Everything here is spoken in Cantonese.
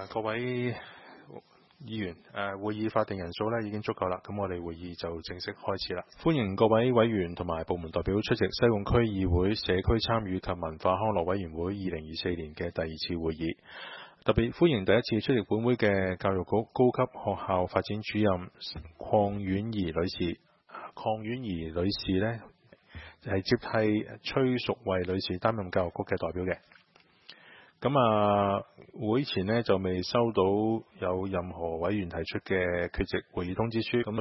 各位議員，會議法定人數已經足夠啦，咁我哋會議就正式開始啦。歡迎各位委員同埋部門代表出席西貢區議會社區參與及文化康樂委員會2024年嘅第2次會議。特別歡迎第一次出席本會嘅教育局高級學校發展主任鄺婉儀女士。鄺婉儀女士呢，係接替崔淑慧女士擔任教育局嘅代表嘅。會前呢就未收到有任何委員提出嘅缺席會議通知書。